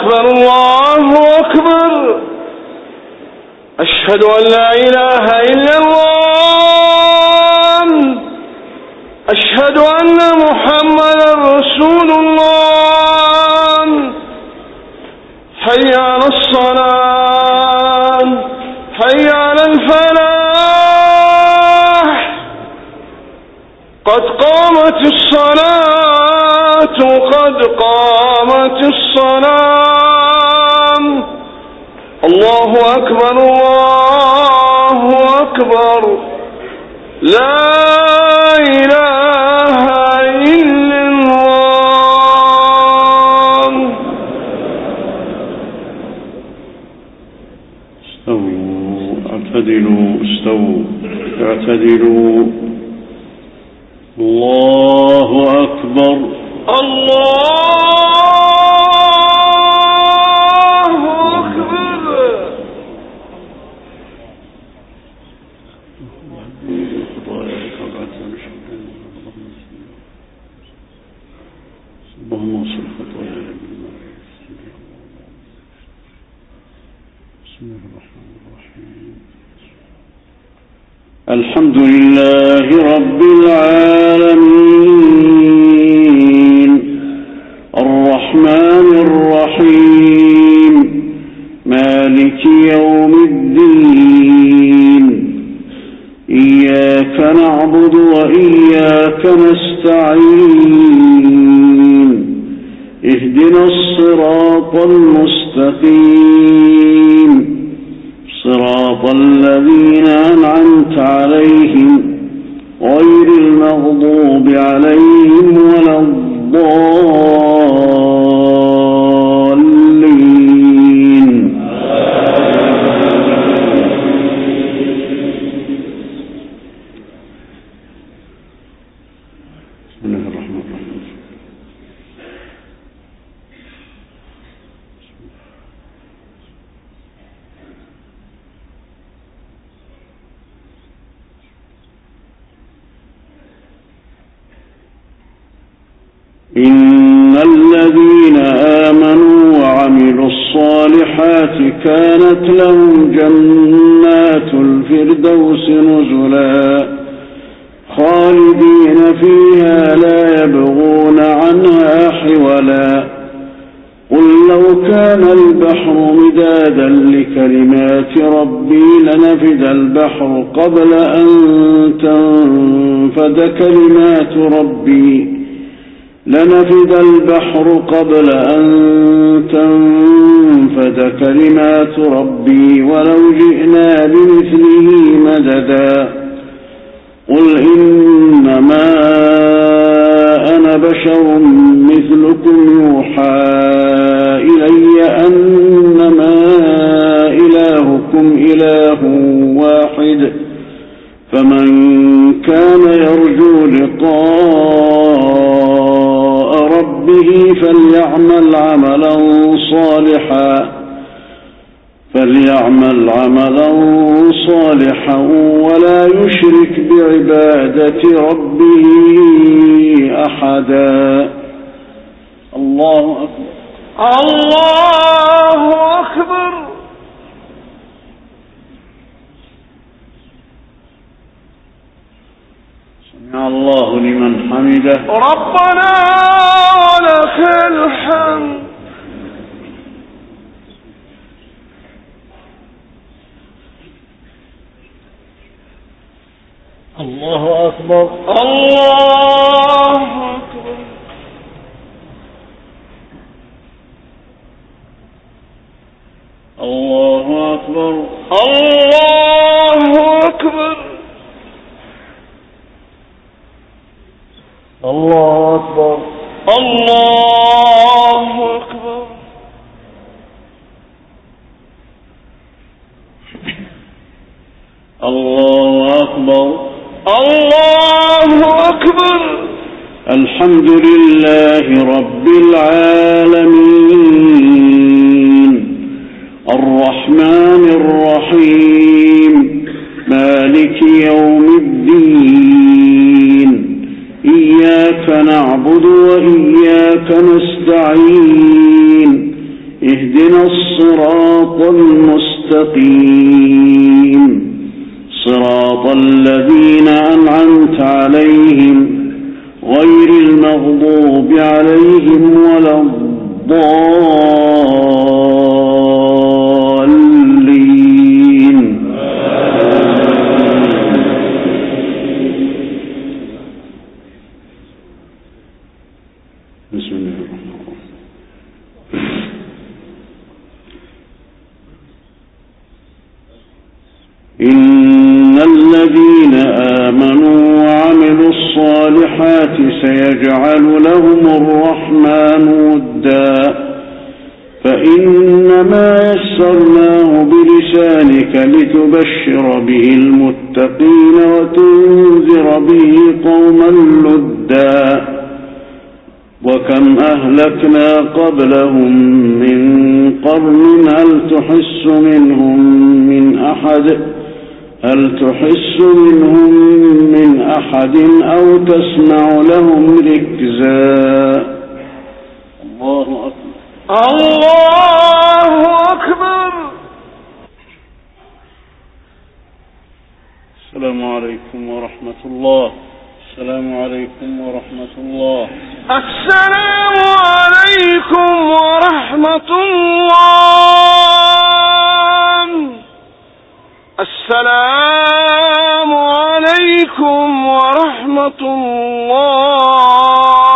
أكبر الله أكبر. أشهد أن لا إله إلا الله. أشهد أن محمدا رسول الله. حي على الصلاة، حي على الفلاح، قد قامت الصلاة، قد قامت الصلاة. الله أكبر الله أكبر. لا إله إلا الله. استووا اعتدلوا، استووا اعتدلوا. الله أكبر الله أكبر. اللهم اغفر خطايانا. بسم الله الرحمن الرحيم. الحمد لله رب العالمين الرحمن الرحيم مالك يوم الدين. إياك نعبد وإياك نستعين. اهدنا الصراط المستقيم، صراط الذين أنعمت عليهم غير المغضوب عليهم ولا الضالين. بسم الله الرحمن الرحيم. إن الذين آمنوا وعملوا الصالحات كانت لهم جنات الفردوس نزلا خالدين فيها لا يبغون عنها حولا. قل لو كان البحر مدادا لكلمات ربي لنفد البحر قبل أن تنفد كلمات ربي لنفد البحر قبل أن تنفد كلمات ربي ولو جئنا بمثله مددا. قل إنما أنا بشر مثلكم يوحى إلي أنما إلهكم إله واحد فمن كان يرجو لقاء ربه فليعمل عملا صالحا ولا يشرك بعبادة ربه أحدا. الله أكبر الله أكبر. سمع الله لمن حمده. ربنا ولك الحمد. الله أكبر الله أكبر. الله أكبر الله أكبر. الله أكبر الله أكبر. الله أكبر الله أكبر. الحمد لله رب العالمين الرحمن الرحيم مالك يوم الدين. إياك نعبد وإياك نستعين. اهدنا الصراط المستقيم صراط الذين أنعمت عليهم غير المغضوب عليهم ولا الضالين. بسم الله الرحمن الرحيم. إن الذين آمنوا وعملوا الصالحات سيجعل لهم الرحمن ودا فإنما يسرناه بلسانك لتبشر به المتقين وتنذر به قوما لدا وكم أهلكنا قبلهم من قرن هل تحس منهم من أحد أو تسمع لهم ركزا. الله أكبر. الله أكبر. السلام عليكم ورحمة الله. السلام عليكم ورحمة الله. السلام عليكم ورحمة الله. السلام عليكم ورحمة الله.